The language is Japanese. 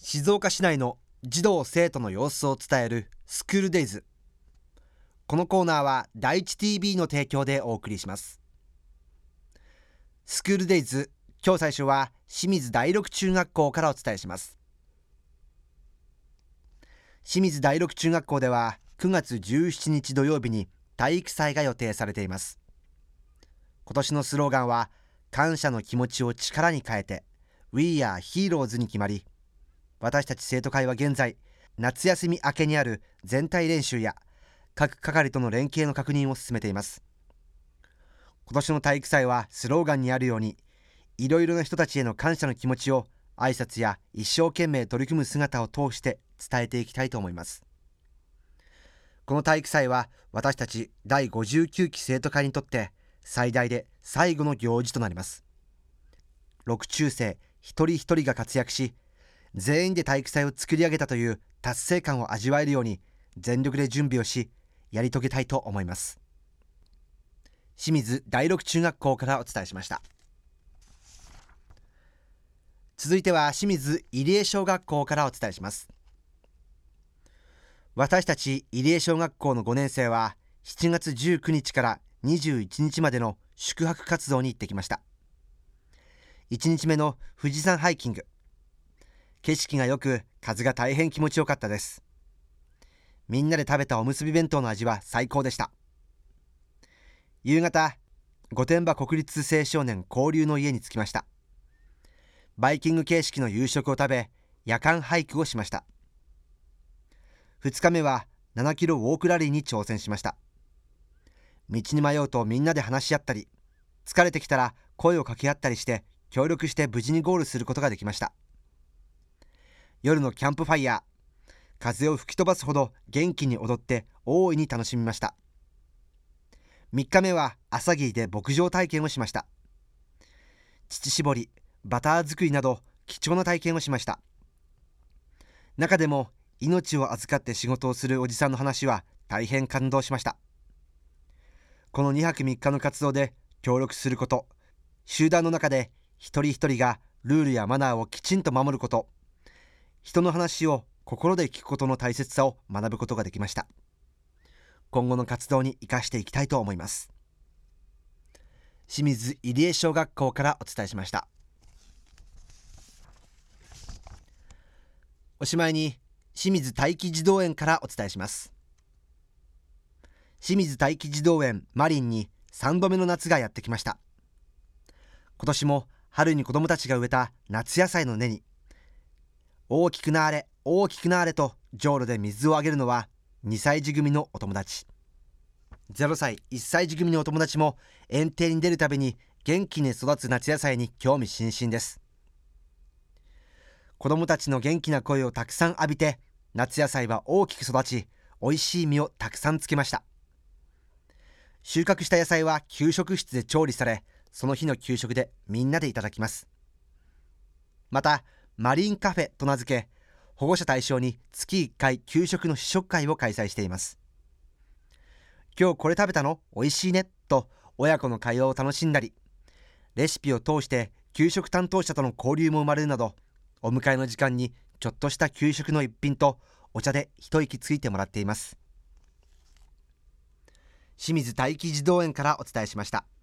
静岡市内の児童生徒の様子を伝えるスクールデイズ。このコーナーは第一 TV の提供でお送りします。スクールデイズ、今日最初は清水第六中学校からお伝えします。清水第六中学校では9月17日土曜日に体育祭が予定されています。今年のスローガンは、感謝の気持ちを力に変えて We are Heroes に決まり、私たち生徒会は現在、夏休み明けにある全体練習や各係との連携の確認を進めています。今年の体育祭はスローガンにあるように、いろいろな人たちへの感謝の気持ちを挨拶や一生懸命取り組む姿を通して伝えていきたいと思います。この体育祭は私たち第59期生徒会にとって最大で最後の行事となります。6中生一人一人が活躍し、全員で体育祭を作り上げたという達成感を味わえるように全力で準備をし、やり遂げたいと思います。清水第六中学校からお伝えしました。続いては清水入江小学校からお伝えします。私たち入江小学校の5年生は7月19日から21日までの宿泊活動に行ってきました。1日目の富士山ハイキング、景色が良く風が大変気持ちよかったです。みんなで食べたおむすび弁当の味は最高でした。夕方、御殿場国立青少年交流の家に着きました。バイキング形式の夕食を食べ、夜間ハイクをしました。2日目は7キロウォークラリーに挑戦しました。道に迷うとみんなで話し合ったり、疲れてきたら声を掛け合ったりして協力して無事にゴールすることができました。夜のキャンプファイヤー、風を吹き飛ばすほど元気に踊って大いに楽しみました。3日目は朝霧で牧場体験をしました。乳搾り、バター作りなど貴重な体験をしました。中でも命を預かって仕事をするおじさんの話は大変感動しました。この2泊3日の活動で協力すること、集団の中で一人一人がルールやマナーをきちんと守ること、人の話を心で聞くことの大切さを学ぶことができました。今後の活動に生かしていきたいと思います。清水入江小学校からお伝えしました。おしまいに清水待機児童園からお伝えします。清水待機児童園マリンに3度目の夏がやってきました。今年も春に子どもたちが植えた夏野菜の根に、大きくなーれ大きくなーれとじょうろで水をあげるのは2歳児組のお友達。0歳1歳児組のお友達も園庭に出るたびに元気に育つ夏野菜に興味津々です。子どもたちの元気な声をたくさん浴びて、夏野菜は大きく育ち、おいしい実をたくさんつけました。収穫した野菜は給食室で調理され、その日の給食でみんなでいただきます。またマリンカフェと名付け、保護者対象に月1回給食の試食会を開催しています。今日これ食べたの？おいしいねと親子の会話を楽しんだり、レシピを通して給食担当者との交流も生まれるなど、お迎えの時間にちょっとした給食の一品とお茶で一息ついてもらっています。清水待機児童園からお伝えしました。